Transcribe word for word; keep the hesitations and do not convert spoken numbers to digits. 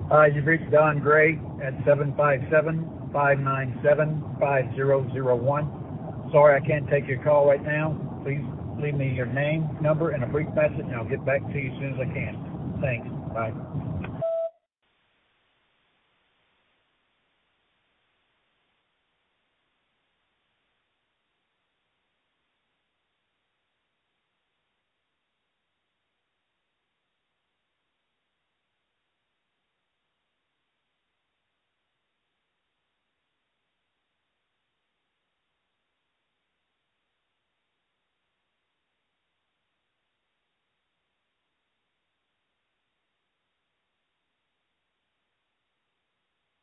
Uh, you've reached Don Gray at seven five seven, five nine seven, five zero zero one. Sorry I can't take your call right now. Please leave me your name, number, and a brief message, and I'll get back to you as soon as I can. Thanks. Bye.